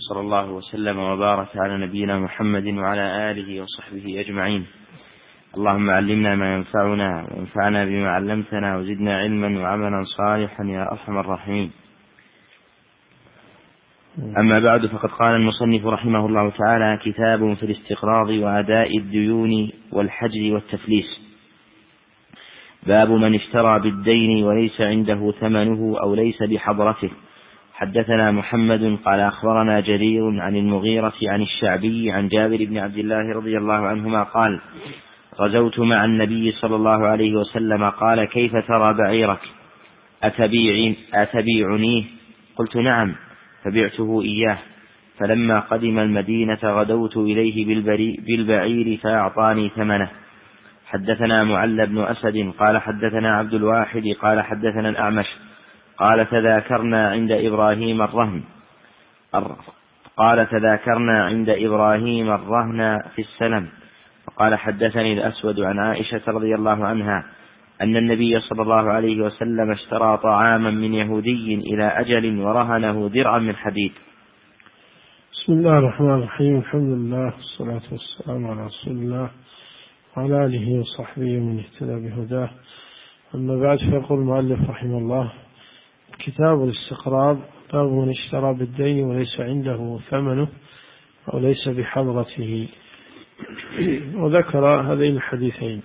صلى الله وسلم وبارك على نبينا محمد وعلى آله وصحبه أجمعين. اللهم علمنا ما ينفعنا وانفعنا بما علمتنا وزدنا علما وعملا صالحا يا أرحم الراحمين. أما بعد، فقد قال المصنف رحمه الله تعالى: كتاب في الاستقراض وأداء الديون والحجر والتفليس. باب من اشترى بالدين وليس عنده ثمنه أو ليس بحضرته. حدثنا محمد قال أخبرنا جرير عن المغيرة عن الشعبي عن جابر بن عبد الله رضي الله عنهما قال: غزوت مع النبي صلى الله عليه وسلم، قال: كيف ترى بعيرك؟ أتبيعنيه؟ قلت: نعم، فبعته إياه. فلما قدم المدينة غدوت إليه بالبعير فأعطاني ثمنه. حدثنا معل بن أسد قال حدثنا عبد الواحد قال حدثنا الأعمش قال: تذاكرنا عند إبراهيم الرهن في السلم. فقال: حدثني الأسود عن عائشة رضي الله عنها أن النبي صلى الله عليه وسلم اشترى طعاما من يهودي إلى أجل ورهنه درعا من حديد. بسم الله الرحمن الرحيم. الحمد لله والصلاة والسلام على رسول الله وعلى آله وصحبه من اهتدى بهداه. أما بعد، فيقول المؤلف رحمه الله: كتاب الاستقراض. باب من اشترى بالدين وليس عنده ثمنه أو ليس بحضرته. وذكر هذين الحديثين: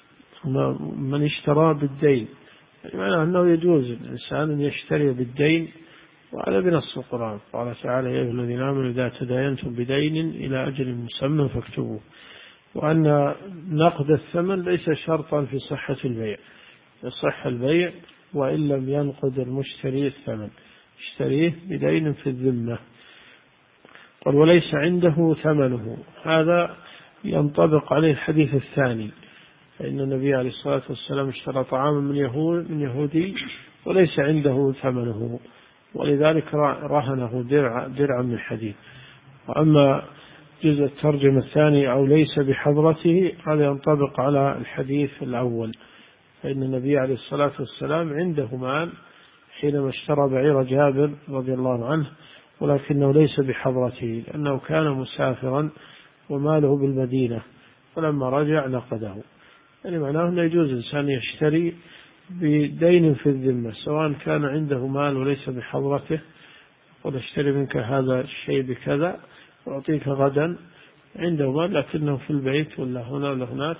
من اشترى بالدين، يعني أنه يجوز الإنسان أن يشتري بالدين، وهذا بنص القرآن. قال تعالى: يا أيها الذين آمنوا إذا تداينتم بدين إلى أجل مسمى فاكتبوه. وأن نقد الثمن ليس شرطا في صحة البيع، يصح البيع وإن لم ينقد المشتري الثمن، اشتريه بدين في الذمة. قال: وليس عنده ثمنه، هذا ينطبق عليه الحديث الثاني، فإن النبي عليه الصلاة والسلام اشترى طعاما من يهودي وليس عنده ثمنه، ولذلك رهنه درعا من حديد. وأما جزء الترجمة الثاني أو ليس بحضرته، هذا ينطبق على الحديث الأول، فإن النبي عليه الصلاة والسلام عنده مال حينما اشترى بعير جابر رضي الله عنه، ولكنه ليس بحضرته لأنه كان مسافرا وماله بالمدينة، فلما رجع نقده. يعني معناه أنه يجوز الإنسان يشتري بدين في الذمة، سواء كان عنده مال وليس بحضرته، قل اشتري منك هذا الشيء بكذا وأعطيك غدا، عنده مال لكنه في البيت ولا هنا ولا هناك،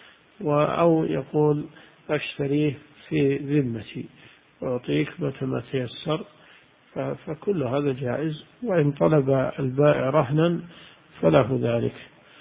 أو يقول أشتريه في ذمتي وأعطيك متى ما تيسر، فكل هذا جائز. وإن طلب البائع رهنا فله ذلك.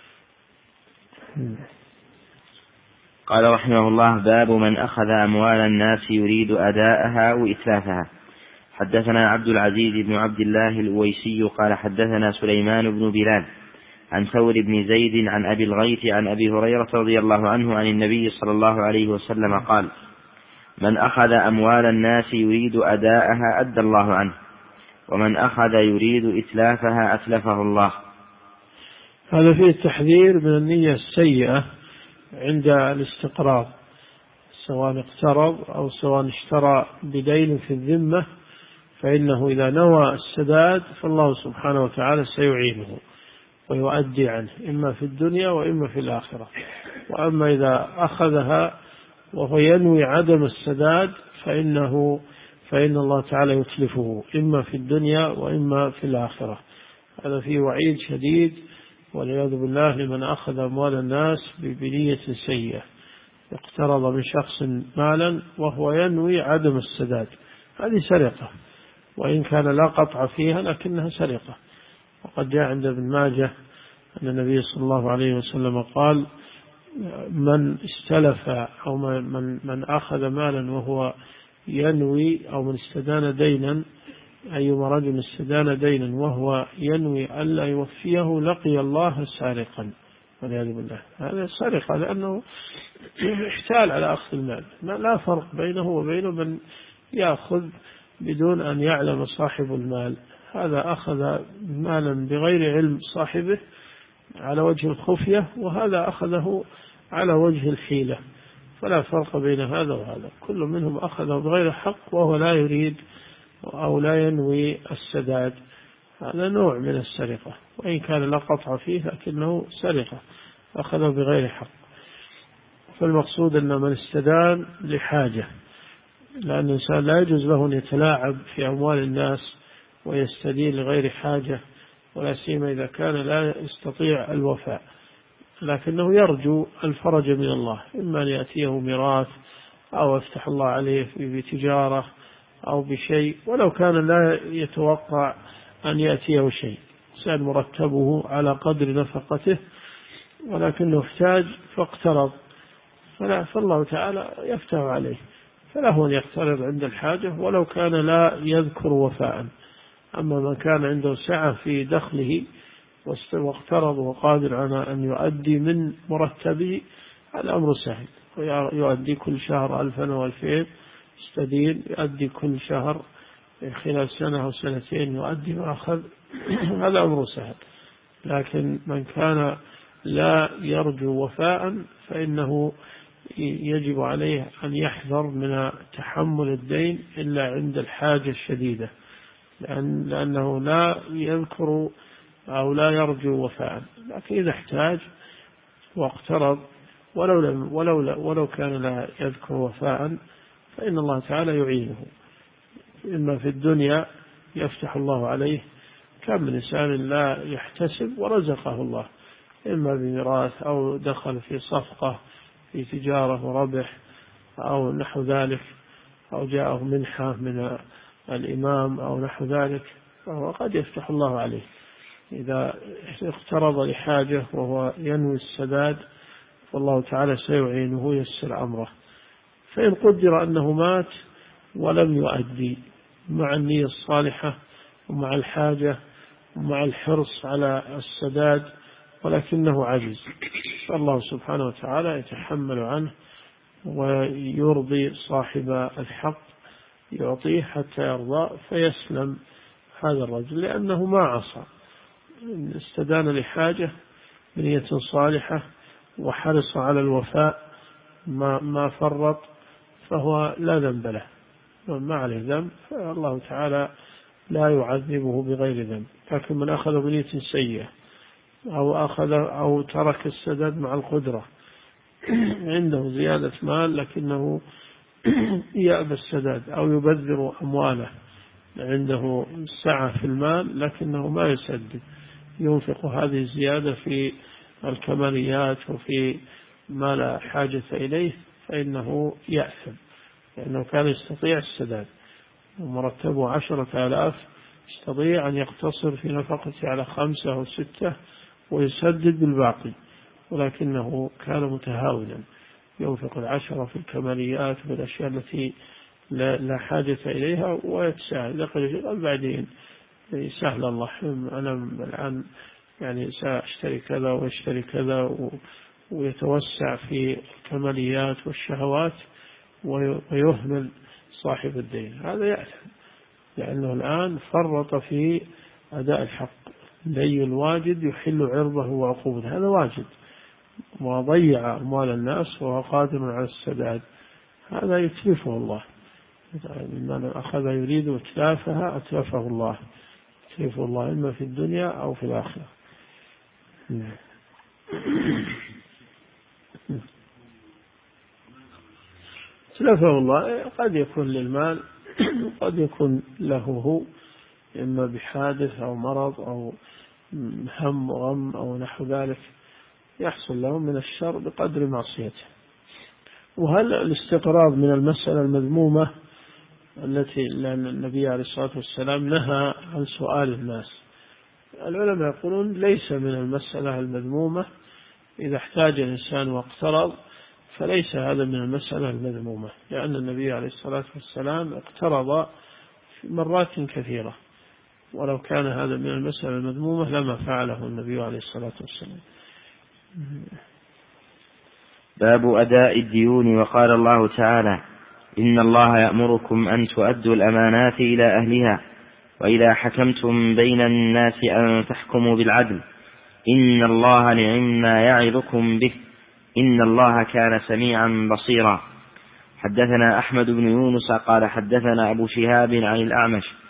قال رحمه الله: باب من أخذ أموال الناس يريد أداءها وإتلافها. حدثنا عبد العزيز بن عبد الله الأويسي قال حدثنا سليمان بن بلال عن ثور بن زيد عن أبي الغيث عن أبي هريرة رضي الله عنه عن النبي صلى الله عليه وسلم قال: من أخذ أموال الناس يريد أداءها أدى الله عنه، ومن أخذ يريد إتلافها أتلفه الله. هذا فيه التحذير من النية السيئة عند الاستقراض، سواء اقترض أو سواء اشترى بدين في الذمة، فإنه إذا نوى السداد فالله سبحانه وتعالى سيعينه ويؤدي عنه، إما في الدنيا وإما في الآخرة. وأما إذا أخذها وهو ينوي عدم السداد فإن الله تعالى يتلفه إما في الدنيا وإما في الآخرة. هذا فيه وعيد شديد والعياذ بالله لمن أخذ أموال الناس بنية سيئة، اقترض من شخص مالا وهو ينوي عدم السداد. هذه سرقة، وإن كان لا قطع فيها لكنها سرقة. وقد جاء عند ابن ماجه أن النبي صلى الله عليه وسلم قال: من استلف أو من أخذ مالا وهو ينوي، أو من استدان دينا، أيما رجل استدان دينا وهو ينوي ألا يوفيه لقي الله سارقا، والعياذ بالله. هذا سرقة، لأنه احتال على أخذ المال. لا فرق بينه وبين من يأخذ بدون أن يعلم صاحب المال. هذا أخذ مالا بغير علم صاحبه على وجه الخفية، وهذا أخذه على وجه الحيلة، فلا فرق بين هذا وهذا. كل منهم أخذه بغير حق وهو لا يريد أو لا ينوي السداد. هذا نوع من السرقة، وإن كان لا قطع فيه لكنه سرقة، أخذه بغير حق. فالمقصود أن من استدان لحاجة، لأن الإنسان لا يجوز له أن يتلاعب في أموال الناس ويستدين لغير حاجة، ولا سيما إذا كان لا يستطيع الوفاء، لكنه يرجو الفرج من الله، إما أن يأتيه ميراث أو يفتح الله عليه بتجارة أو بشيء، ولو كان لا يتوقع أن يأتيه شيء، إنسان مرتبه على قدر نفقته ولكنه احتاج فاقترض، فالله تعالى يفتح عليه، فله أن يقترض عند الحاجة ولو كان لا يذكر وفاء. أما من كان عنده سعة في دخله واقترض وقادر على أن يؤدي من مرتبه، هذا أمر سهل، يؤدي كل شهر 1000 أو 2000 يستدين، يؤدي كل شهر خلال سنة أو سنتين يؤدي ما أخذ، هذا أمر سهل. لكن من كان لا يرجو وفاء فإنه يجب عليه أن يحذر من تحمل الدين إلا عند الحاجة الشديدة، لأنه لا يذكر أو لا يرجو وفاء. لكن إذا احتاج واقترض ولو كان لا يذكر وفاء فإن الله تعالى يعينه، إما في الدنيا يفتح الله عليه، كم من إنسان لا يحتسب ورزقه الله، إما بميراث أو دخل في صفقة في تجارة وربح أو نحو ذلك، أو جاءه منحة من الإمام أو نحو ذلك، فهو قد يفتح الله عليه إذا اقترض لحاجة وهو ينوي السداد، والله تعالى سيعينه ويسر أمره. فإن قدر أنه مات ولم يؤدي مع النية الصالحة ومع الحاجة ومع الحرص على السداد ولكنه عجز، فالله سبحانه وتعالى يتحمل عنه ويرضي صاحب الحق، يعطيه حتى يرضى فيسلم هذا الرجل، لأنه ما عصى، استدان لحاجة بنية صالحة وحرص على الوفاء، ما فرط، فهو لا ذنب له، ما عليه ذنب، فالله تعالى لا يعذبه بغير ذنب. لكن من أخذ بنية سيئة أو ترك السداد مع القدرة، عنده زيادة مال لكنه يأبى السداد، أو يبذر أمواله، عنده سعة في المال لكنه ما يسدد، ينفق هذه الزيادة في الكماليات وفي ما لا حاجة إليه، فإنه يأثم، لأنه كان يستطيع السداد ومرتبه 10,000، يستطيع أن يقتصر في نفقته على 5 أو 6 ويسدد بالباقي، ولكنه كان متهاونا ينفق 10 في الكماليات والأشياء التي لا حاجة إليها ويتساهل، يقول بعدين سهل الله، أنا الآن يعني سأشتري كذا واشتري كذا، ويتوسع في الكماليات والشهوات ويهمل صاحب الدين، هذا يأثم، لأنه الآن فرط في أداء الحق. لي الواجد يحل عرضه وعقوبته، هذا واجد، وضيع أموال الناس وهو قادر على السداد، هذا يتلفه الله، من أخذ يريد إتلافها أتلفه الله، يتلفه الله إما في الدنيا أو في الآخرة. تلفه الله قد يكون للمال، قد يكون له هو، إما بحادث أو مرض أو هم وغم أو نحو ذلك يحصل له من الشر بقدر معصيته. وهل الاستقراض من المسألة المذمومة التي لأن النبي عليه الصلاة والسلام نهى عن سؤال الناس؟ العلماء يقولون ليس من المسألة المذمومة، إذا احتاج الإنسان واقترض فليس هذا من المسألة المذمومة، لأن النبي عليه الصلاة والسلام اقترض مرات كثيرة، ولو كان هذا من المسألة المذمومة لما فعله النبي عليه الصلاة والسلام. باب أداء الديون. وقال الله تعالى: إن الله يأمركم أن تؤدوا الأمانات إلى أهلها وإذا حكمتم بين الناس أن تحكموا بالعدل إن الله نعم يعظكم به إن الله كان سميعا بصيرا. حدثنا أحمد بن يونس قال حدثنا أبو شهاب عن الأعمش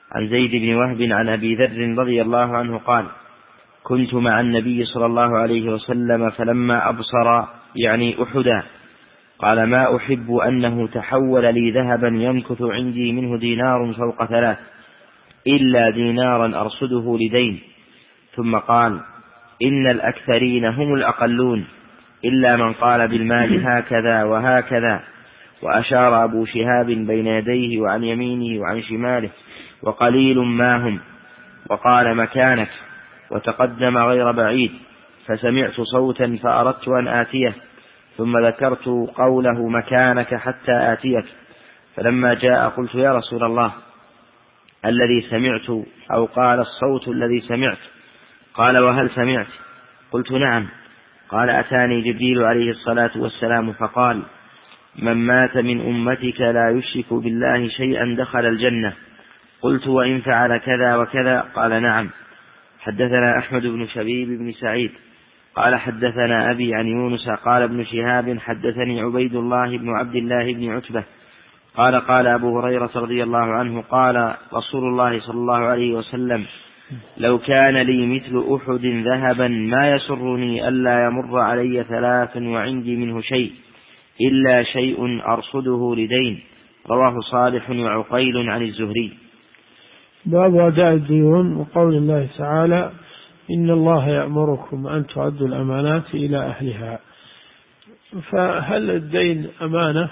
عن زيد بن وهب عن أبي ذر رضي الله عنه قال: كنت مع النبي صلى الله عليه وسلم فلما أبصر يعني أحدا قال: ما أحب أنه تحول لي ذهبا يمكث عندي منه دينار فوق 3 إلا دينارا أرصده لدين. ثم قال: إن الأكثرين هم الأقلون إلا من قال بالمال هكذا وهكذا. وأشار أبو شهاب بين يديه وعن يمينه وعن شماله وقليل ما هم، وقال: مكانك. وتقدم غير بعيد فسمعت صوتا فأردت أن آتيه، ثم ذكرت قوله مكانك حتى آتيك، فلما جاء قلت: يا رسول الله، الذي سمعت أو قال الصوت الذي سمعت؟ قال: وهل سمعت؟ قلت: نعم. قال: أتاني جبريل عليه الصلاة والسلام فقال: من مات من أمتك لا يشرك بالله شيئا دخل الجنة. قلت: وإن فعل كذا وكذا؟ قال: نعم. حدثنا أحمد بن شبيب بن سعيد قال: حدثنا أبي عن يونس قال: ابن شهاب حدثني عبيد الله بن عبد الله بن عتبة قال: قال أبو هريرة رضي الله عنه قال رسول الله صلى الله عليه وسلم: لو كان لي مثل أحد ذهبا ما يسرني ألا يمر علي 3 وعندي منه شيء إلا شيء أرصده لدين. رواه صالح وعقيل عن الزهري. باب أداء الديون وقول الله تعالى: إن الله يأمركم أن تؤدوا الأمانات إلى أهلها. فهل الدين أمانة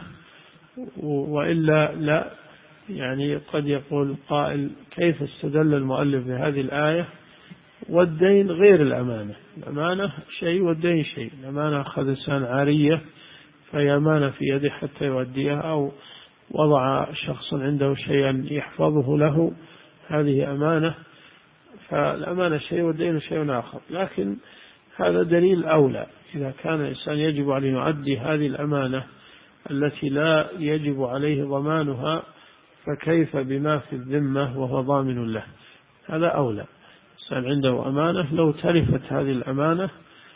وإلا لا؟ يعني قد يقول قائل: كيف استدل المؤلف بهذه الآية والدين غير الأمانة؟ الأمانة شيء والدين شيء. الأمانة أخذ إنسان عارية فهي أمانة في يده حتى يؤديها، أو وضع شخص عنده شيئا يحفظه له، هذه أمانة. فالأمانة شيء والدين شيء آخر. لكن هذا دليل أولى، إذا كان الإنسان يجب عليه يؤدي هذه الأمانة التي لا يجب عليه ضمانها، فكيف بما في الذمة وهو ضامن له؟ هذا أولى. الإنسان عنده أمانة، لو تلفت هذه الأمانة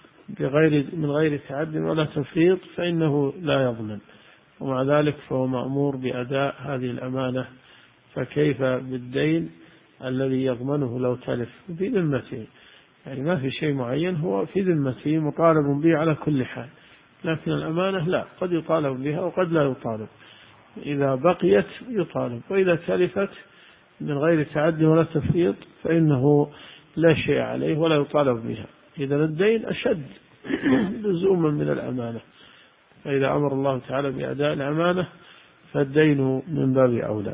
من غير تعد ولا تفريط فإنه لا يضمن، ومع ذلك فهو مأمور بأداء هذه الأمانة. فكيف بالدين الذي يضمنه لو تلف في ذمته؟ يعني ما في شيء معين، هو في ذمته مطالب به على كل حال. لكن الأمانة لا، قد يطالب بها وقد لا يطالب. إذا بقيت يطالب، وإذا تلفت من غير تعد ولا تفريط فإنه لا شيء عليه ولا يطالب بها. إذا الدين أشد لزوما من الأمانة، فإذا أمر الله تعالى بأداء الأمانة فالدين من باب أولى.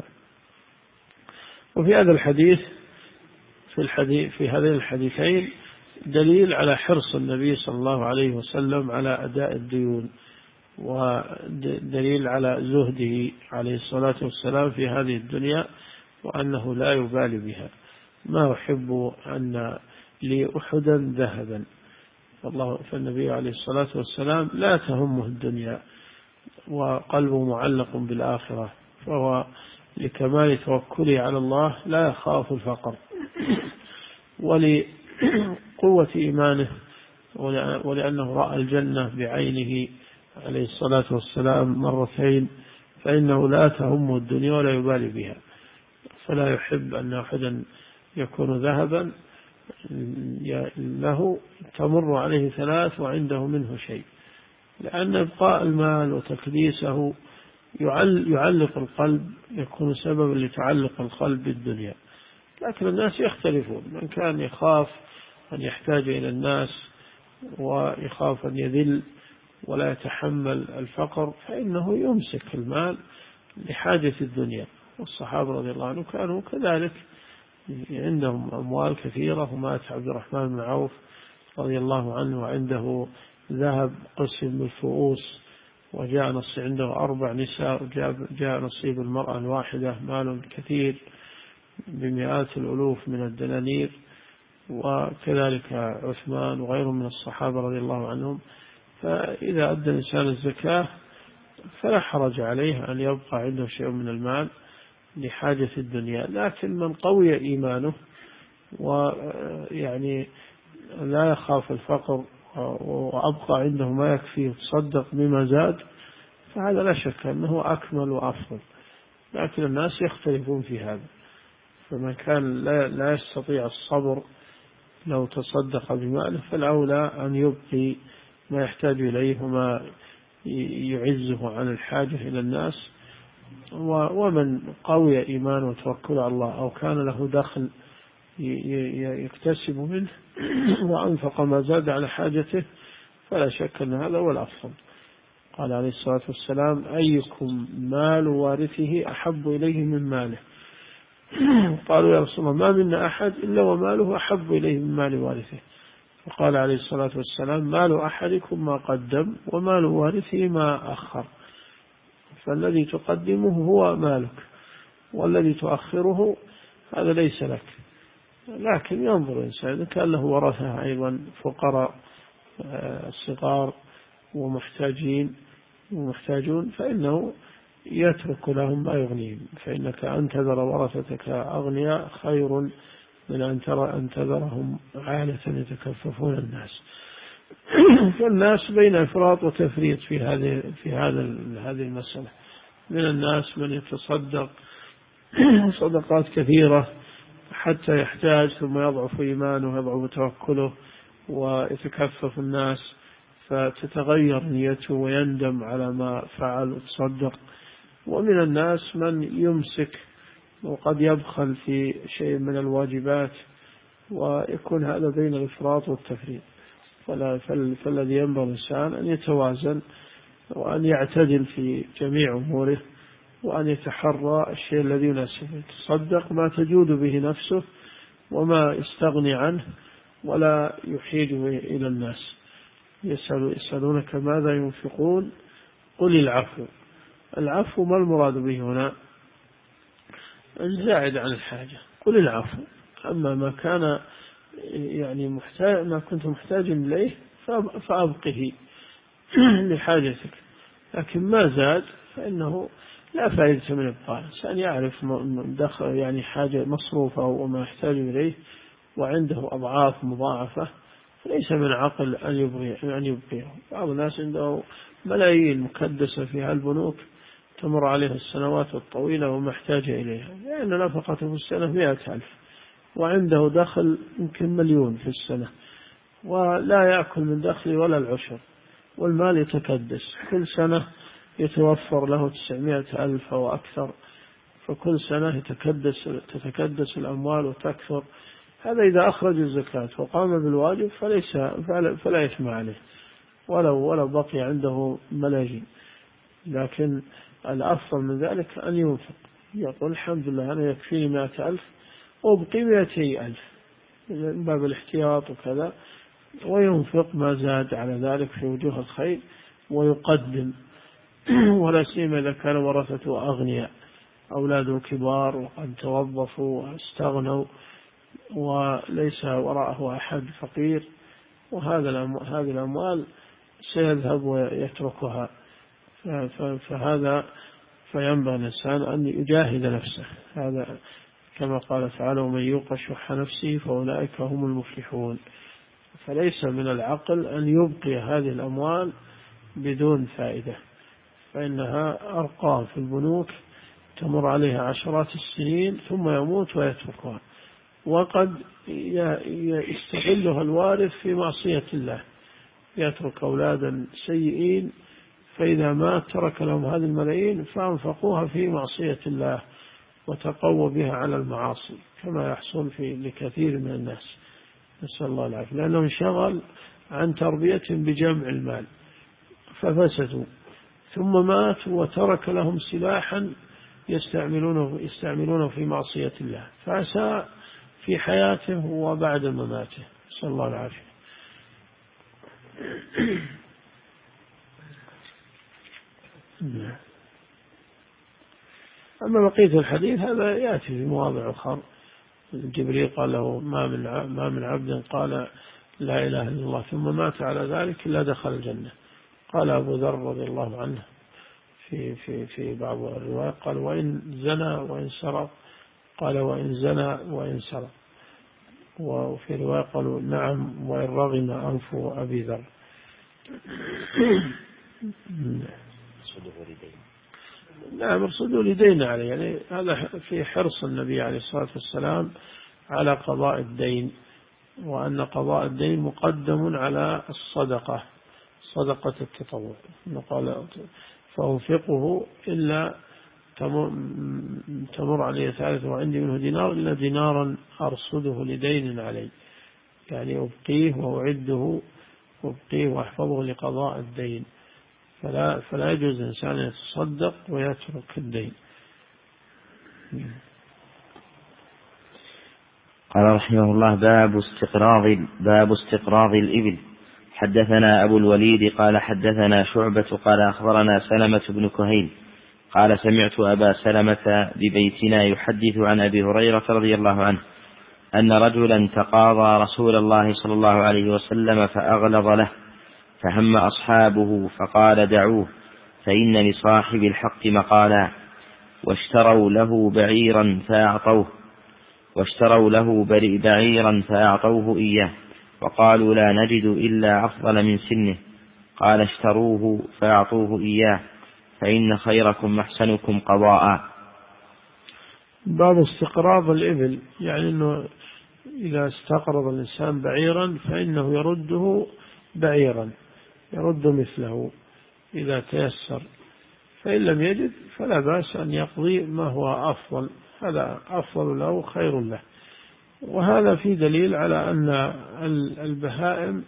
وفي هذا الحديث في هذين الحديثين دليل على حرص النبي صلى الله عليه وسلم على أداء الديون، ودليل على زهده عليه الصلاة والسلام في هذه الدنيا، وأنه لا يبالي بها. ما أحب أن لي أحدا ذهبا. فالنبي عليه الصلاة والسلام لا تهمه الدنيا وقلبه معلق بالآخرة، فهو لكمال توكله على الله لا يخاف الفقر، ولقوة إيمانه، ولأنه رأى الجنة بعينه عليه الصلاة والسلام 2 فإنه لا تهمه الدنيا ولا يبالي بها. فلا يحب أن أحدا يكون ذهبا له تمر عليه 3 وعنده منه شيء، لأن إبقاء المال وتكديسه يعلق القلب، يكون سببا لتعلق القلب بالدنيا. لكن الناس يختلفون، من كان يخاف أن يحتاج إلى الناس ويخاف أن يذل ولا يتحمل الفقر فإنه يمسك المال لحاجة الدنيا. والصحابة رضي الله عنهم كانوا كذلك، عندهم أموال كثيرة. ومات عبد الرحمن بن عوف رضي الله عنه وعنده ذهب قسم بالفؤوس، وجاء عنده 4 نساء، وجاء نصيب المرأة الواحدة مال كثير بمئات الألوف من الدنانير. وكذلك عثمان وغيرهم من الصحابة رضي الله عنهم. فإذا أدى الإنسان الزكاة فلا حرج عليه أن يبقى عنده شيء من المال لحاجة الدنيا. لكن من قوي إيمانه ويعني لا يخاف الفقر وأبقى عنده ما يكفي يتصدق بما زاد، فهذا لا شك أنه أكمل وأفضل. لكن الناس يختلفون في هذا، فمن كان لا يستطيع الصبر لو تصدق بماله فالأولى أن يبقي ما يحتاج إليه وما يعزه عن الحاجة إلى الناس. ومن قوي إيمانه وتوكل على الله أو كان له دخل يكتسب منه وأنفق ما زاد على حاجته فلا شك أن هذا هو الأفضل. قال عليه الصلاة والسلام: أيكم مال وارثه أحب إليه من ماله؟ قالوا: يا رسول الله، ما منا أحد إلا وماله أحب إليه من مال وارثه. فقال عليه الصلاة والسلام: مال أحدكم ما قدم ومال وارثه ما أخر، فالذي تقدمه هو مالك والذي تؤخره هذا ليس لك. لكن ينظر الإنسان إذا كان له ورثة أيضا فقراء صغار ومحتاجون فإنه يترك لهم ما يغنيهم، فإنك أن تذر ورثتك أغنياء خير من أن تذرهم عالة يتكففون الناس. فالناس بين إفراط وتفريط في هذه المسألة. من الناس من يتصدق صدقات كثيرة حتى يحتاج ثم يضعف إيمانه ويضعف توكله ويتكفف الناس فتتغير نيته ويندم على ما فعل وتصدق. ومن الناس من يمسك وقد يبخل في شيء من الواجبات ويكون هذا بين الإفراط والتفريط. فالذي ينبغي الإنسان أن يتوازن وأن يعتدل في جميع أموره وأن يتحرى الشيء الذي يناسبه، يتصدق ما تجود به نفسه وما يستغني عنه ولا يحيج إلى الناس. يسألونك ماذا ينفقون قل العفو. العفو ما المراد به هنا؟ الزائد عن الحاجة، قل العفو. أما ما كان يعني ما كنت محتاج إليه فأبقه لحاجتك، لكن ما زاد فإنه لا فائدة من إبقاء. الإنسان يعرف دخل يعني حاجة مصروفة وما يحتاج إليه وعنده أضعاف مضاعفة فليس من عقل أن يبقيه. بعض الناس عنده ملايين مكدسة في هالبنوك تمر عليها السنوات الطويلة وما احتاج إليها، لأن نفقته في السنة 100,000 وعنده دخل يمكن 1,000,000 في السنة ولا يأكل من دخله ولا العشر، والمال يتكدس كل سنة يتوفر له 900,000 أو أكثر، فكل سنة تتكدس الأموال وتكثر. هذا إذا أخرج الزكاة وقام بالواجب فلا إثم عليه ولو بقي عنده ملايين. لكن الأفضل من ذلك أن ينفق، يقول الحمد لله أنا يكفيني 100,000 وابقي 200,000 من باب الاحتياط وكذا، وينفق ما زاد على ذلك في وجوه الخير ويقدم. ولا سيما إذا كان ورثته أغنياء أولاده كبار وقد توظفوا واستغنوا وليس وراءه أحد فقير، هذه الأموال سيذهب ويتركها. فهذا فينبغي الإنسان أن يجاهد نفسه، هذا كما قال تعالى: ومن يوق شح نفسه فأولئك هم المفلحون. فليس من العقل أن يبقي هذه الأموال بدون فائدة، فإنها أرقام في البنوك تمر عليها عشرات السنين ثم يموت ويتركها، وقد يستغلها الوارث في معصية الله، يترك أولادا سيئين فإذا مات ترك لهم هذه الملايين فأنفقوها في معصية الله وتقوى بها على المعاصي، كما يحصل لكثير من الناس، نسأل الله العافية، لأنه انشغل عن تربيتهم بجمع المال ففسدوا، ثم مات وترك لهم سلاحا يستعملونه في معصية الله، فأساء في حياته وبعد مماته، نسأل الله العافية. أما بقية الحديث هذا يأتي في مواضع أخرى. جبريل قال له: ما من عبد قال لا إله إلا الله ثم مات على ذلك إلا دخل الجنة. قال أبو ذر رضي الله عنه في بعض الروايات قال: وإن زنى وإن سرق، قال: وإن زنى وإن سرق. وفي رواية قالوا: نعم وإن رغم أنف أبي ذر. نعم ارصدوا لدين عليه، يعني هذا في حرص النبي عليه الصلاة والسلام على قضاء الدين، وأن قضاء الدين مقدم على الصدقة، صدقة التطوع. قال فأنفقه إلا تمر عليه ثالثة وعندي منه دينار إلا دينارا أرصده لدين علي، يعني أبقيه وأعده وأبقيه وأحفظه لقضاء الدين. فلا يجوز الإنسان يتصدق ويترك الدين. قال رحمه الله: باب استقراض الإبل. حدثنا أبو الوليد قال حدثنا شعبة قال أخبرنا سلمة بن كهيل قال سمعت أبا سلمة ببيتنا يحدث عن أبي هريرة رضي الله عنه أن رجلا تقاضى رسول الله صلى الله عليه وسلم فأغلظ له، فهم أصحابه فقال: دعوه فإن لصاحب الحق مقالا. واشتروا له بعيرا فأعطوه إياه، وقالوا: لا نجد إلا أفضل من سنه. قال: اشتروه فأعطوه إياه، فإن خيركم أحسنكم قضاء. باب استقراض الإبل، يعني أنه إذا استقرض الإنسان بعيرا فإنه يرده بعيرا، يرد مثله إذا تيسر، فإن لم يجد فلا بأس أن يقضي ما هو أفضل، هذا أفضل له خير له. وهذا في دليل على أن البهائم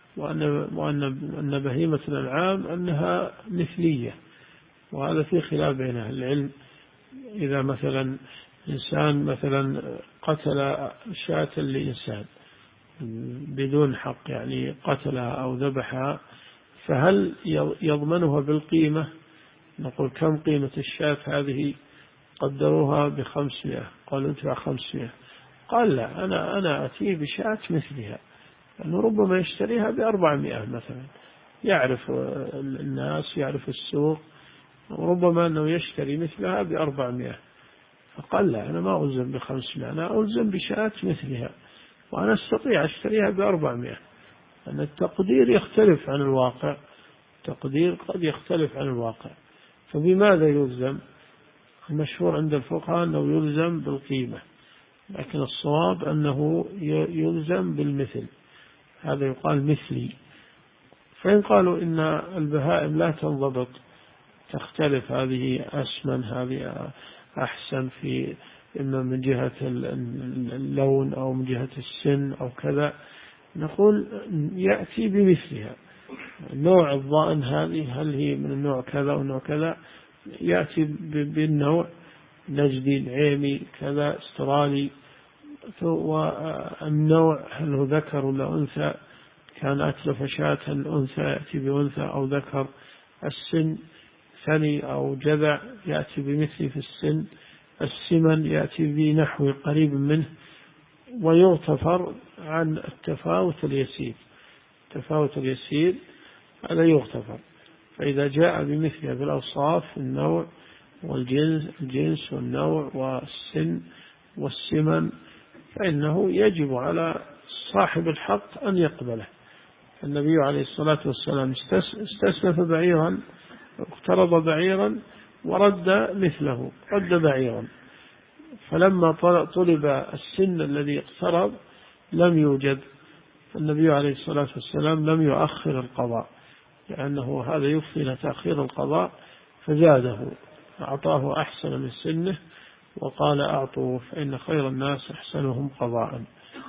وأن بهيمة الأنعام أنها مثلية، وهذا في خلاف بين أهل العلم. إذا مثلا إنسان مثلا قتل شاة لإنسان بدون حق، يعني قتلها أو ذبحها، فهل يضمنها بالقيمة؟ نقول: كم قيمة الشاة هذه؟ قدروها ب500، قالوا: ادفع 500. قال: لا، أنا أتي بشاة مثلها، لأنه ربما يشتريها ب400 مثلا، يعرف الناس، يعرف السوق، وربما أنه يشتري مثلها ب400. فقال: لا، أنا ما ألزم ب500، أنا ألزم بشاة مثلها، وأنا أستطيع أشتريها ب400. أن التقدير يختلف عن الواقع، التقدير قد يختلف عن الواقع. فبماذا يلزم؟ المشهور عند الفقهاء أنه يلزم بالقيمة، لكن الصواب أنه يلزم بالمثل، هذا يقال مثلي. فإن قالوا إن البهائم لا تنضبط، تختلف، هذه أسمن، هذه أحسن، في إما من جهة اللون أو من جهة السن أو كذا، نقول يأتي بمثلها. نوع الضأن هذه هل هي من النوع كذا ونوع كذا، يأتي بالنوع، نجدي، نعيمي، كذا، استرالي، والنوع هل هو ذكر ولا أنثى، كان أتلف شاة الأنثى يأتي بأنثى أو ذكر، السن ثني أو جذع يأتي بمثله في السن، السمن يأتي بنحو قريب منه، ويغتفر عن التفاوت اليسير، التفاوت اليسير هذا يغتفر. فإذا جاء بمثله بالأوصاف، النوع والجنس والنوع والسن والسمن، فإنه يجب على صاحب الحق أن يقبله. النبي عليه الصلاة والسلام استسلف بعيرا، اقترض بعيرا ورد مثله، رد بعيرا، فلما طلب السن الذي اقترض لم يوجد، النبي عليه الصلاة والسلام لم يؤخر القضاء، لأنه هذا يفضي إلى تأخير القضاء، فزاده، أعطاه أحسن من سنه، وقال: أعطوا فإن خير الناس أحسنهم قضاء.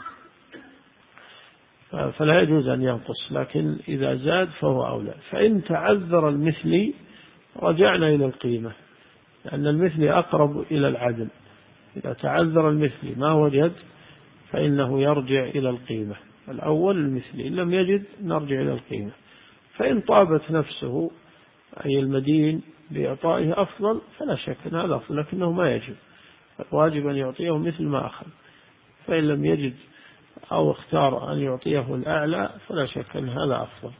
فلا يجوز أن ينقص، لكن إذا زاد فهو أولى. فإن تعذر المثلي رجعنا إلى القيمة، لأن المثلي أقرب إلى العدل. إذا تعذر المثلي ما وجد فإنه يرجع إلى القيمة الأول المثلي، إن لم يجد نرجع إلى القيمة. فإن طابت نفسه أي المدين بإعطائه أفضل فلا شك أن هذا أفضل، لكنه ما يجب، الواجب أن يعطيه مثل ما أخذ. فإن لم يجد أو اختار أن يعطيه الأعلى فلا شك أن هذا أفضل.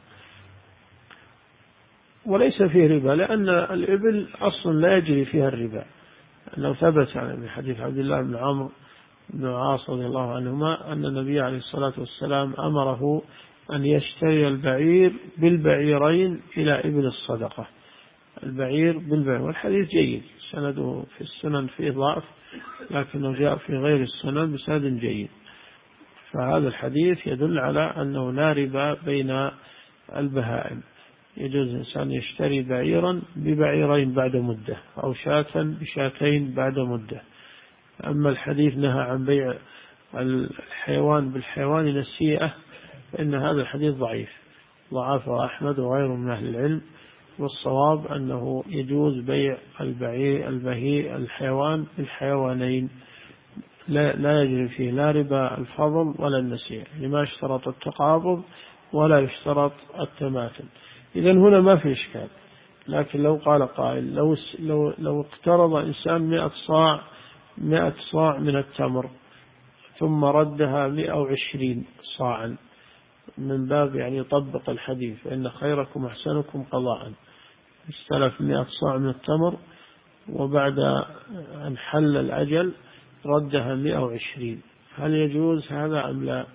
وليس فيه ربا، لأن الإبل أصلا لا يجري فيها الربا، أنه ثبت عن حديث عبد الله بن عمرو بن العاص رضي الله عنهما أن النبي عليه الصلاة والسلام أمره أن يشتري البعير بالبعيرين إلى إبل الصدقة، البعير بالبعير. والحديث جيد، سنده في السنن فيه ضعف، لكنه جاء في غير السنن بسند جيد. فهذا الحديث يدل على أنه لا ربا بين البهائم، يجوز الإنسان يشتري بعيرا ببعيرين بعد مدة، أو شاة بشاتين بعد مدة. أما الحديث نهى عن بيع الحيوان بالحيوان نسيئة، فإن هذا الحديث ضعيف، ضعفه أحمد وغيره من أهل العلم. والصواب أنه يجوز بيع الحيوان بالحيوانين، لا يجري فيه لا ربا الفضل ولا النسيئة، لما اشترط التقابض ولا يشترط التماثل. إذن هنا ما في إشكال. لكن لو قال قائل لو اقترض إنسان 100 صاع من التمر ثم ردها 120 صاعا، من باب يعني يطبق الحديث إن خيركم أحسنكم قضاء، استلف 100 صاع من التمر وبعد أن حل الأجل ردها 120، هل يجوز هذا أم لا؟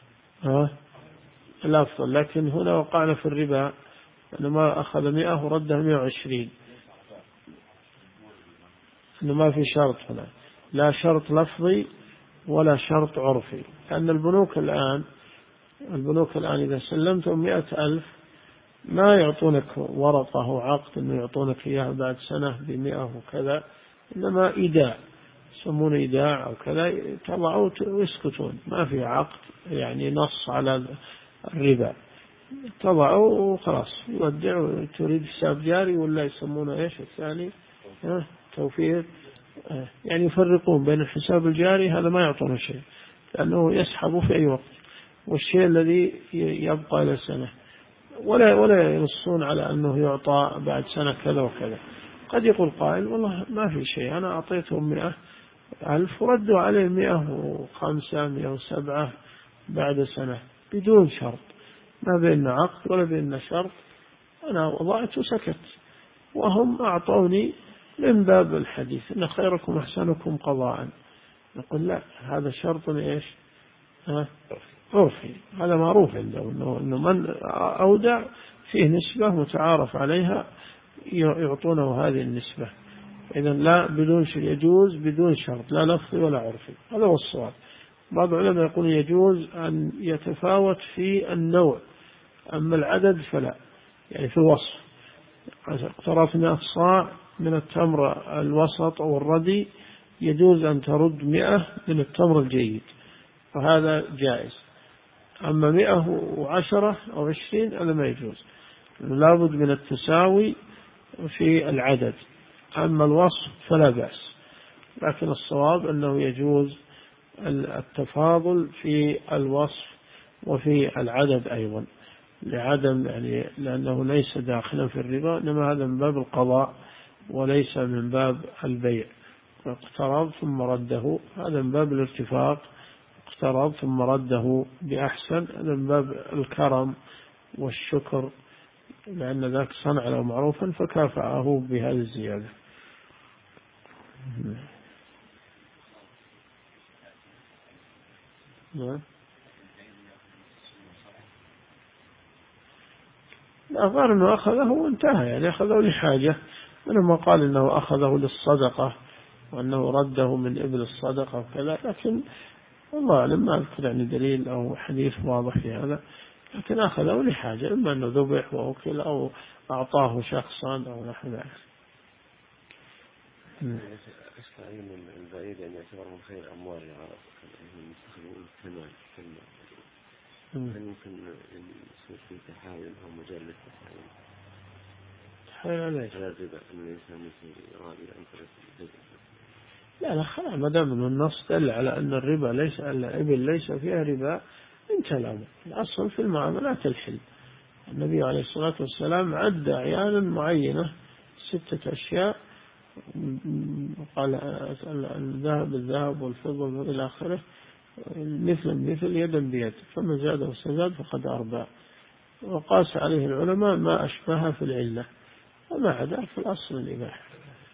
الأفضل. لكن هنا وقعنا في الربا، أنما أخذ 100 وردها 120، أنه ما في شرط هنا، لا شرط لفظي ولا شرط عرفي. لأن البنوك الآن إذا سلمتهم 100,000 ما يعطونك ورقة وعقد أنه يعطونك إياها بعد سنة ب100 وكذا، إنما إيداع، يسمونه إيداع أو كذا، طلعوا ويسكتون، ما في عقد يعني نص على الربا، طبعوا وخلاص يودع. تريد حساب جاري ولا يسمونه إيش الثاني، توفير، يعني يفرقون بين الحساب الجاري، هذا ما يعطونه شيء لأنه يسحب في أي وقت، والشيء الذي يبقى إلى سنة، ولا ينصون على أنه يعطى بعد سنة كذا وكذا. قد يقول قائل والله ما في شيء، أنا أعطيتهم 100,000 وردوا عليه 105 107 بعد سنة بدون شرط، ما بيننا عقد ولا بيننا شرط، أنا وضعت وسكت، وهم أعطوني من باب الحديث إن خيركم أحسنكم قضاء. نقول لا، هذا شرط إيش؟ عرفي، هذا معروف عنده إنه من أودع فيه نسبة متعارف عليها يعطونه هذه النسبة. إذن لا، بدون شيء يجوز بدون شرط، لا لفظي ولا عرفي، هذا هو الصواب. بعض العلماء يقول يجوز أن يتفاوت في النوع، أما العدد فلا، يعني في الوصف. اقترضت 100 صاع من التمر الوسط أو الردي، يجوز أن ترد 100 من التمر الجيد، وهذا جائز. أما 110 أو 20 هذا ما يجوز، لابد من التساوي في العدد. أما الوصف فلا بأس، لكن الصواب أنه يجوز التفاضل في الوصف وفي العدد أيضا، لعدم يعني لأنه ليس داخلا في الربا، إنما هذا من باب القضاء وليس من باب البيع. اقترض ثم رده، هذا من باب الاتفاق، اقترض ثم رده بأحسن، هذا من باب الكرم والشكر، لأن ذاك صنع له معروفا فكافأه بهذه الزيادة. لا، غير أنه أخذه وانتهى، يعني أخذه لحاجة، منهم قال أنه أخذه للصدقة وأنه رده من إبل الصدقة وكذا، لكن والله أعلم ما أذكر يعني دليل أو حديث واضح في هذا، لكن أخذه لحاجة، إما أنه ذبح وأكل أو أعطاه شخصا أو نحو ذلك. أشكى من البعيد أن يعتبر من خير أموال العرب، يعني يستخدمون الثمن هل يمكن يصير في تحايل أو مجال للتحايل؟ تحايل ليش؟ لا الربا أن الإنسان يراضي عن طريق الربا. لا خلاص، ما دام النص دل على أن الربا ليس، الإبل ليس فيها ربا، انتهى الأمر. الأصل في المعاملات الحل. النبي عليه الصلاة والسلام عد أعيانا معينة 6 أشياء، قال الذهب بالذهب والفضة إلى آخره، مثل يدا بيد، فمن زاد وسزاد فقد أربى، وقاس عليه العلماء ما أشبهها في العلة، وما عدا في الأصل الإباحة.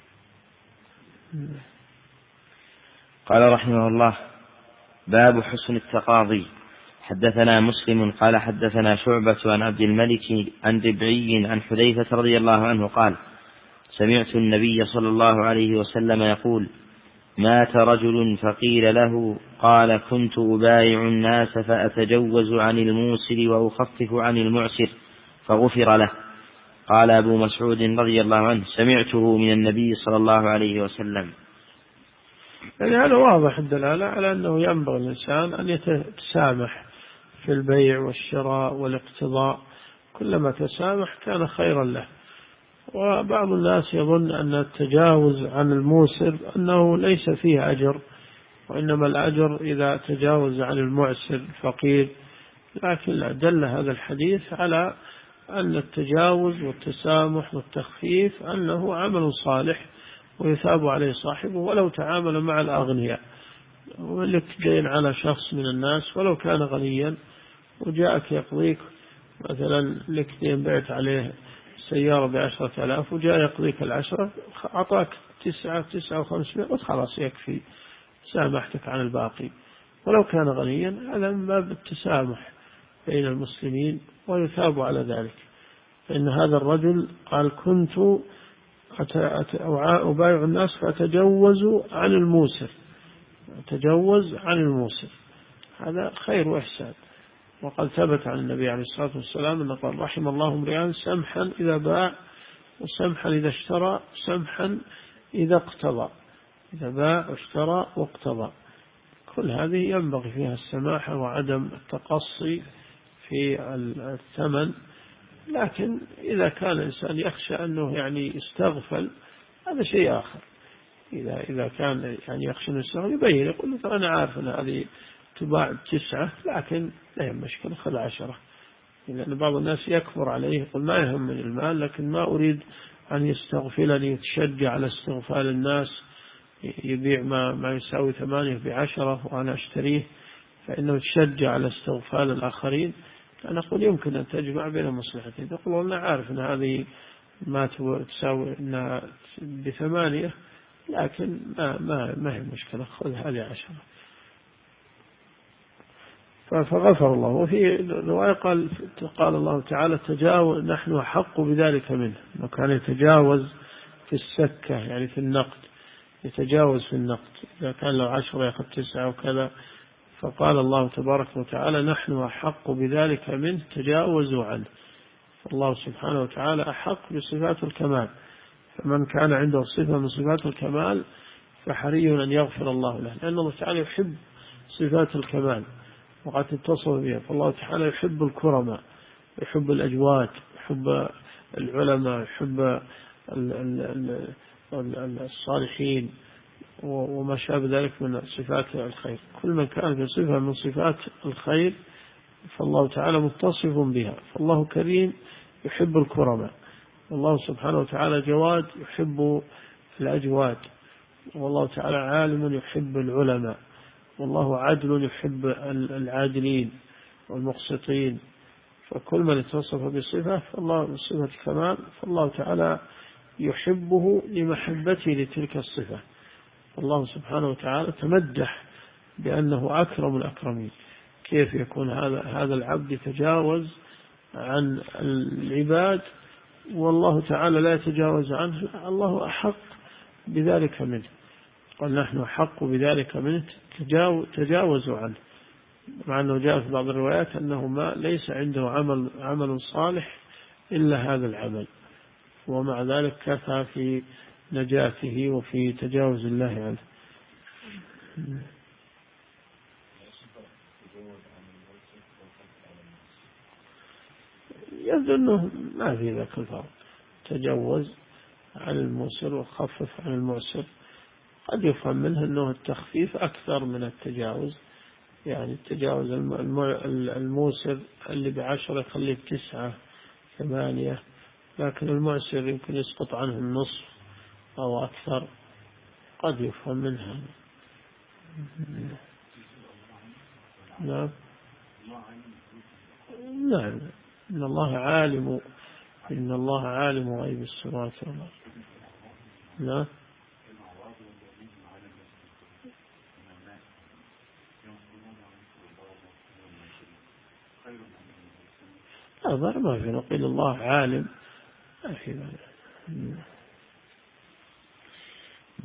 قال رحمه الله: باب حسن التقاضي. حدثنا مسلم قال حدثنا شعبة عن عبد الملك عن ربعي عن حذيفة رضي الله عنه قال: سمعت النبي صلى الله عليه وسلم يقول: مات رجل فقيل له، قال: كنت أبايع الناس فأتجوز عن الموسر وأخفف عن المعسر، فغفر له. قال أبو مسعود رضي الله عنه: سمعته من النبي صلى الله عليه وسلم. يعني هذا واضح الدلالة على أنه ينبغي الإنسان أن يتسامح في البيع والشراء والاقتضاء، كلما تسامح كان خيرا له. وبعض الناس يظن أن التجاوز عن الموسر أنه ليس فيه أجر، وإنما الأجر إذا تجاوز عن المعسر فقير، لكن لا، دل هذا الحديث على أن التجاوز والتسامح والتخفيف أنه عمل صالح ويثاب عليه صاحبه ولو تعامل مع الأغنياء. ولك دين على شخص من الناس ولو كان غنيا وجاءك يقضيك، مثلا لك دين بعت عليه سيارة ب10,000 وجاء يقضيك 10، أعطاك 9,500 وخلاص يكفي، سامحتك عن الباقي ولو كان غنيا. هذا من باب التسامح بين المسلمين ويثاب على ذلك. فإن هذا الرجل قال: كنت أبايع الناس فأتجوز عن الموسر، أتجوز عن الموسر، هذا خير وإحسان. وقد ثبت عن النبي عليه الصلاة والسلام أنه قال: رحم الله امرئا سمحا إذا باع وسمحا إذا اشترى سمحا إذا اقتضى. إذا باع واشترى واقتضى، كل هذه ينبغي فيها السماحة وعدم التقصي في الثمن. لكن إذا كان الإنسان يخشى أنه يعني يستغفل، هذا شيء آخر. إذا كان يعني يخشى أنه يستغفل يبين، يقول: أنا عارف أن هذه تباع 9 لكن لا يهم مشكلة، خذ 10. لأن بعض الناس يكفر عليه، يقول: ما يهمني المال لكن ما أريد أن يستغفلني، يتشجع على استغفال الناس، يبيع ما يساوي 8 ب10 وأنا أشتريه، فإنه يتشجع على استغفال الآخرين. أنا أقول: يمكن أن تجمع بين المصلحتين. يقول: والله عارف أن هذه ما تساوي إنها ب8 لكن ما هي مشكلة، خذ هذه 10. فغفر الله. وفي رواية قال الله تعالى: تجاوز، نحن أحق بذلك منه. لو كان يتجاوز في السكة يعني في النقد، يتجاوز في النقد، إذا كان له 10 يأخذ 9 وكذا. فقال الله تبارك وتعالى: نحن أحق بذلك منه، تجاوزوا عنه. فالله سبحانه وتعالى أحق بصفات الكمال، فمن كان عنده صفة من صفات الكمال فحري أن يغفر الله له، لأن الله تعالى يحب صفات الكمال وقد اتصف بها. فالله تعالى يحب الكرماء، يحب الأجواد، يحب العلماء، يحب الصالحين وما شابه ذلك من صفات الخير. كل من كان في صفة من صفات الخير فالله تعالى متصف بها. فالله كريم يحب الكرماء، والله سبحانه وتعالى جواد يحب الأجواد، والله تعالى عالم يحب العلماء، والله عدل يحب العادلين والمقسطين. فكل من اتصف بصفة فالله بصفة كمال فالله تعالى يحبه لمحبته لتلك الصفة. الله سبحانه وتعالى تمدح بأنه أكرم الأكرمين. كيف يكون هذا العبد يتجاوز عن العباد والله تعالى لا يتجاوز عنه؟ الله أحق بذلك منه. قال: نحن أحق بذلك منه، تجاوزوا عنه. مع أنه جاء في بعض الروايات أنه ليس عنده عمل صالح إلا هذا العمل، ومع ذلك كفى في نجاته وفي تجاوز الله عنه. يبدو أنه ما في ذاك الفرق، تجوز عن الموسر وخفف عن المعسر. قد يفهم منه أنه التخفيف أكثر من التجاوز، يعني التجاوز الموسر اللي ب10 يخليه ب9 8، لكن المعسر يمكن يسقط عنه النصف أو أكثر، قد يفهم منها. نعم. نعم. إن الله عالم غيب السماوات والأرض. نعم. لا ما في، نقول الله عالم ما في.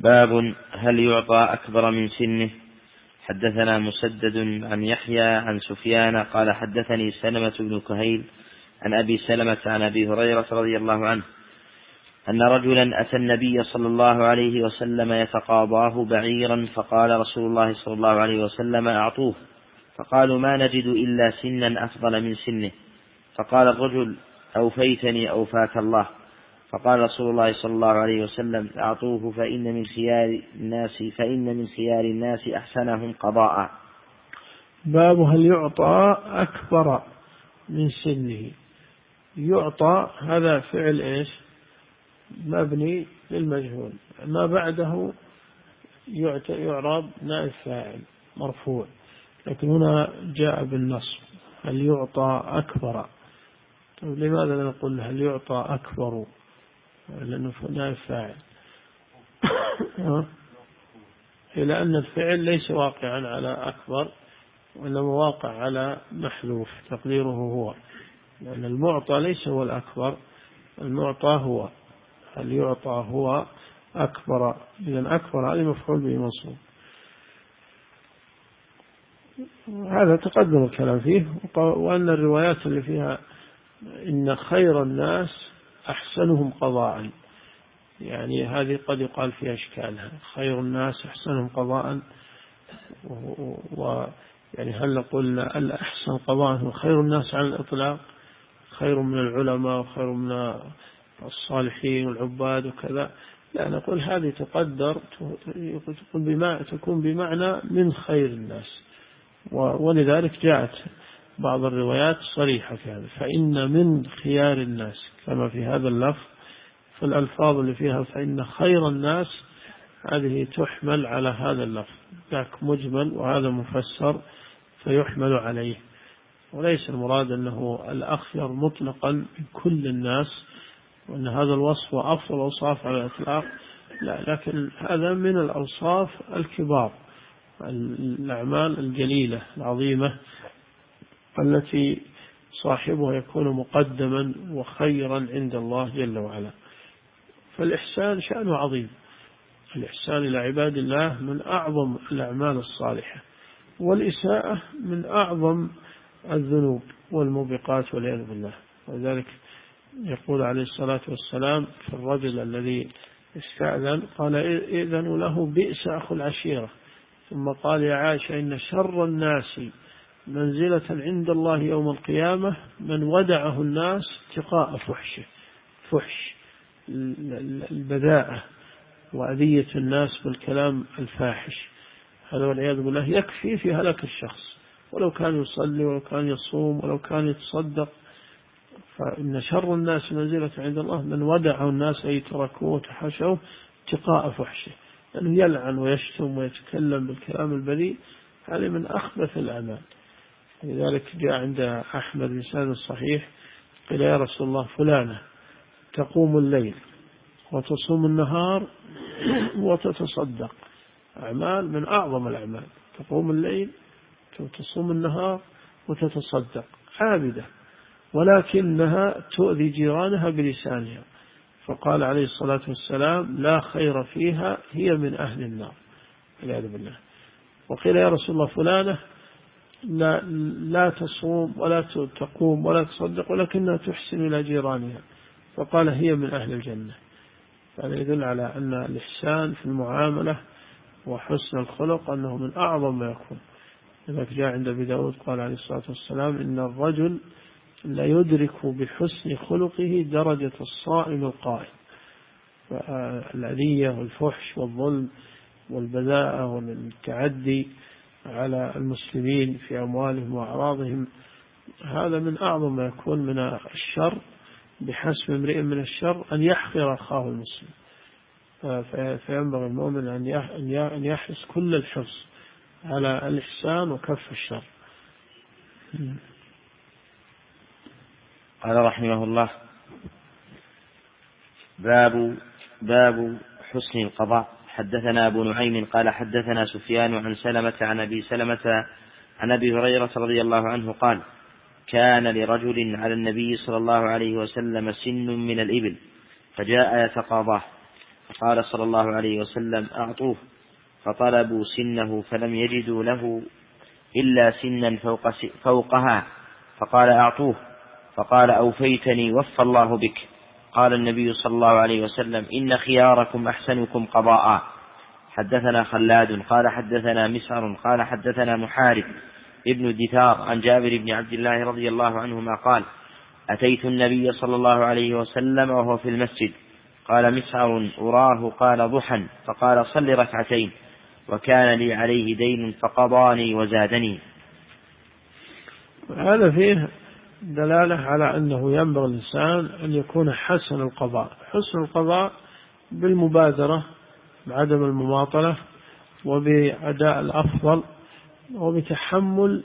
باب هل يعطى أكبر من سنه. حدثنا مسدد عن يحيى عن سفيان قال حدثني سلمة بن كهيل عن أبي سلمة عن أبي هريرة رضي الله عنه أن رجلا أتى النبي صلى الله عليه وسلم يتقاضاه بعيرا، فقال رسول الله صلى الله عليه وسلم أعطوه، فقالوا ما نجد إلا سنا أفضل من سنه. فقال الرجل أوفيتني أوفاك الله. فقال رسول الله صلى الله عليه وسلم أعطوه فإن من خيار الناس أحسنهم قضاء. باب هل يعطى أكبر من سنه. يعطى هذا فعل إيش؟ مبني للمجهول، ما بعده يعرب نائب فاعل مرفوع، لكن هنا جاء بالنصب هل يعطى أكبر. طيب لماذا لا نقول هل يعطى أكبر؟ لأنه نائب فاعل لأن الفعل ليس واقعا على أكبر، وإنما واقع على محذوف تقديره هو، لأن المعطى ليس هو الأكبر، المعطى هو. هل يعطى هو أكبر، إذن أكبر هذا مفعول به منصوب. هذا تقدم الكلام فيه، وأن الروايات اللي فيها إن خير الناس أحسنهم قضاء، يعني هذه قد يقال فيها إشكالها، خير الناس أحسنهم قضاء، ويعني هل نقول الأحسن قضاء خير الناس على الإطلاق، خير من العلماء وخير من الصالحين والعباد وكذا؟ لا، نقول هذه تقدر تكون بمعنى من خير الناس، ولذلك جاءت بعض الروايات صريحة في هذا، فإن من خيار الناس كما في هذا اللفظ. فالألفاظ اللي فيها فإن خير الناس هذه تحمل على هذا اللفظ، ذاك مجمل وهذا مفسر فيحمل عليه، وليس المراد أنه الأخير مطلقا من كل الناس، وأن هذا الوصف أفضل أوصاف على الإطلاق، لا، لكن هذا من الأوصاف الكبار، الأعمال الجليلة العظيمة التي صاحبها يكون مقدما وخيرا عند الله جل وعلا. فالإحسان شأنه عظيم، الإحسان إلى عباد الله من أعظم الأعمال الصالحة، والإساءة من أعظم الذنوب والموبقات والعياذ بالله. ولذلك يقول عليه الصلاة والسلام في الرجل الذي استأذن قال إذن له بئس أخو العشيرة، ثم قال يا عائشة إن شر الناس منزلة عند الله يوم القيامة من ودعه الناس اتقاء فحشه، فحش البذاءة وأذية الناس بالكلام الفاحش، هذا والعياذ بالله يكفي في هلاك الشخص، ولو كان يصلي ولو كان يصوم ولو كان يتصدق. فإن شر الناس منزلة عند الله من ودعه الناس أي تركوه وتحشوا اتقاء فحشه، لأنه يلعن ويشتم ويتكلم بالكلام البذيء، هذا من أخبث الأعمال. لذلك جاء عند أحمد بن الصحيح قيل يا رسول الله فلانة تقوم الليل وتصوم النهار وتتصدق، أعمال من أعظم الأعمال، تقوم الليل وتصوم النهار وتتصدق، عابدة، ولكنها تؤذي جيرانها بلسانها، فقال عليه الصلاة والسلام لا خير فيها هي من أهل النار والعياذ بالله. وقيل يا رسول الله فلانة لا تصوم ولا تقوم ولا تصدق ولكنها تحسن إلى جيرانها، فقال هي من أهل الجنة. فهذا يدل على أن الإحسان في المعاملة وحسن الخلق أنه من أعظم ما يكون. لذلك جاء عند أبي داود قال عليه الصلاة والسلام إن الرجل لا يدرك بحسن خلقه درجة الصائم القائم. الأذية والفحش والظلم والبذاءة والتعدي على المسلمين في أموالهم وأعراضهم هذا من أعظم ما يكون من الشر، بحسب امرئ من الشر أن يحقر أخاه المسلم. فينبغي المؤمن أن يحرص كل الحرص على الإحسان وكف الشر. قال رحمه الله باب حسن القضاء. حدثنا أبو نعيم قال حدثنا سفيان عن سلمة عن أبي سلمة عن أبي هريرة رضي الله عنه قال كان لرجل على النبي صلى الله عليه وسلم سن من الإبل فجاء يتقاضاه، قال صلى الله عليه وسلم أعطوه، فطلبوا سنه فلم يجدوا له إلا سنا فوقها، فقال أعطوه، فقال أوفيتني وفى الله بك. قال النبي صلى الله عليه وسلم إن خياركم أحسنكم قضاء. حدثنا خلاد قال حدثنا مسعر قال حدثنا محارب ابن دثار عن جابر بن عبد الله رضي الله عنهما قال أتيت النبي صلى الله عليه وسلم وهو في المسجد، قال مسعر أراه قال ضحى، فقال صل ركعتين، وكان لي عليه دين فقضاني وزادني. هذا فيه دلالة على أنه ينبغي الإنسان أن يكون حسن القضاء، حسن القضاء بالمبادرة بعدم المماطلة وبأداء الأفضل وبتحمل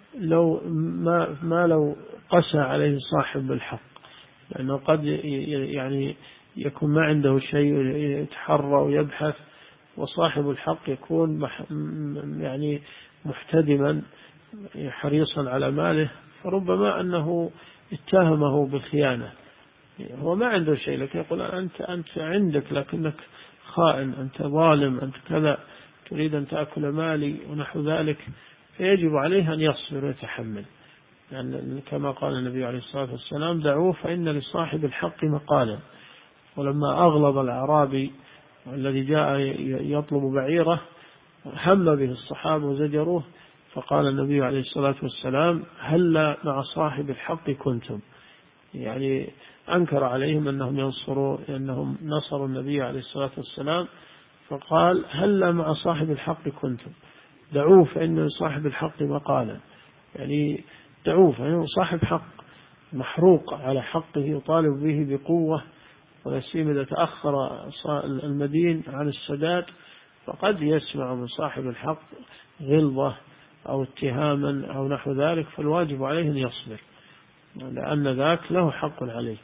لو قسى عليه صاحب الحق، لأنه قد يعني يكون ما عنده شيء يتحرى ويبحث، وصاحب الحق يكون يعني محتدما حريصا على ماله، فربما أنه اتهمه بالخيانة، هو ما عنده شيء لكن يقول أنت عندك لكنك خائن، أنت ظالم، أنت كذا، تريد أن تأكل مالي ونحو ذلك، فيجب عليه أن يصبر ويتحمل، يعني كما قال النبي عليه الصلاة والسلام دعوه فإن لصاحب الحق مقالا. ولما أغلظ الأعرابي الذي جاء يطلب بعيره هم به الصحابة وزجروه، فقال النبي عليه الصلاة والسلام هل مع صاحب الحق كنتم، يعني أنكر عليهم أنهم نصروا النبي عليه الصلاة والسلام، فقال هل مع صاحب الحق كنتم، دعوه فإن صاحب الحق مقالا، يعني دعوه فإنه صاحب حق محروق على حقه يطالب به بقوة، ويسيم إذا تأخر المدين عن السداد فقد يسمع من صاحب الحق غلظة أو اتهاما أو نحو ذلك، فالواجب عليه أن يصبر لأن ذاك له حق عليه،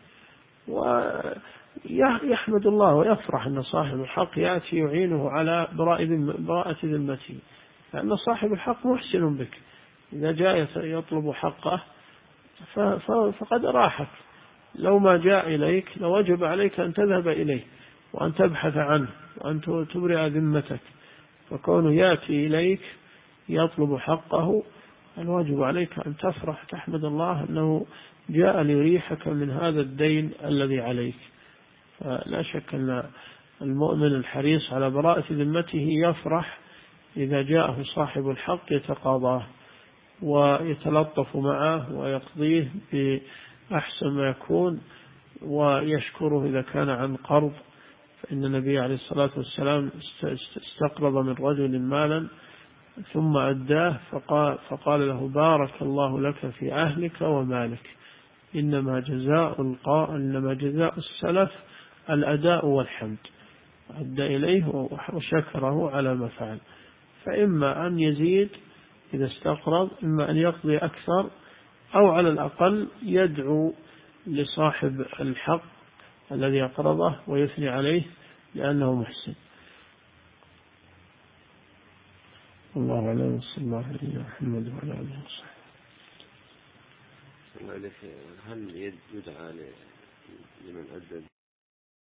ويحمد الله ويفرح أن صاحب الحق يأتي يعينه على براءة ذمته، لأن صاحب الحق محسن بك، إذا جاء يطلب حقه فقد راحك، لو ما جاء إليك لوجب عليك أن تذهب إليه وأن تبحث عنه وأن تبرئ ذمتك، فكونه يأتي إليك يطلب حقه الواجب عليك أن تفرح تحمد الله أنه جاء ليريحك من هذا الدين الذي عليك. فلا شك أن المؤمن الحريص على براءة ذمته يفرح إذا جاءه صاحب الحق يتقاضاه ويتلطف معه ويقضيه بأحسن ما يكون، ويشكره إذا كان عن قرض، فإن النبي عليه الصلاة والسلام استقرض من رجل مالا ثم أداه فقال له بارك الله لك في أهلك ومالك، إنما جزاء السلف الأداء والحمد، أدى إليه وشكره على ما فعل، فإما أن يزيد إذا استقرض، إما أن يقضي أكثر، أو على الأقل يدعو لصاحب الحق الذي أقرضه ويثني عليه لأنه محسن. الله عليه وسلم على محمد وعلى آله وصحبه. هل يدعى لمن أدى